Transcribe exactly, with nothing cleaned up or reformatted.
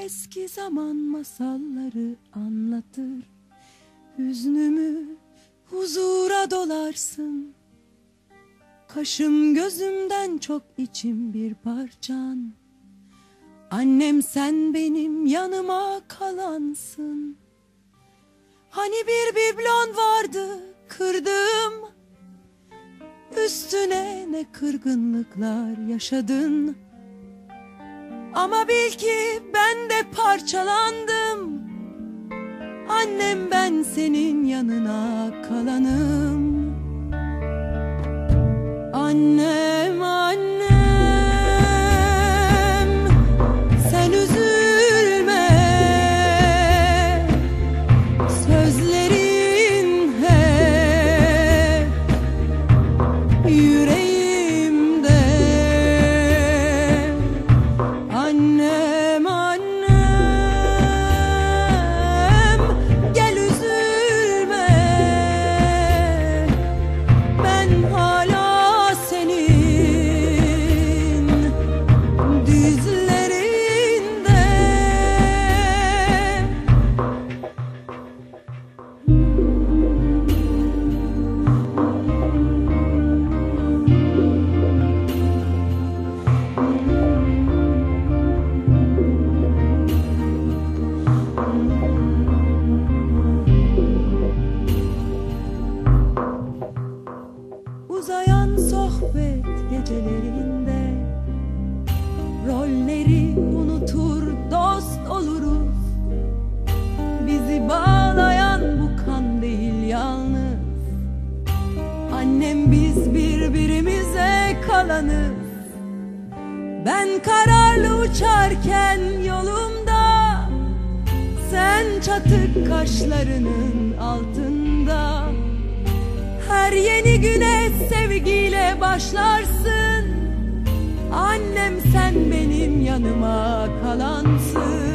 eski zaman masalları anlatır. Hüznümü huzura dolarsın. Kaşım gözümden çok içim bir parçan. Annem sen benim yanıma kalansın. Hani bir biblon vardı kırdım, üstüne ne kırgınlıklar yaşadın. Ama bil ki ben de parçalandım. Annem ben senin yanına kalanım. Annem annem, sen üzülme. Sözlerin hep yüreğimde. Annem annem, gel üzülme. Ben hala uzayan sohbet gecelerinde rolleri unutur dost oluruz. Bizi bağlayan bu kan değil yalnız. Annem biz birbirimize kalanız. Ben kararlı uçarken yolumda, sen çatık kaşlarının altında. Her yeni güne sevgiyle başlarsın. Annem sen benim yanıma kalansın.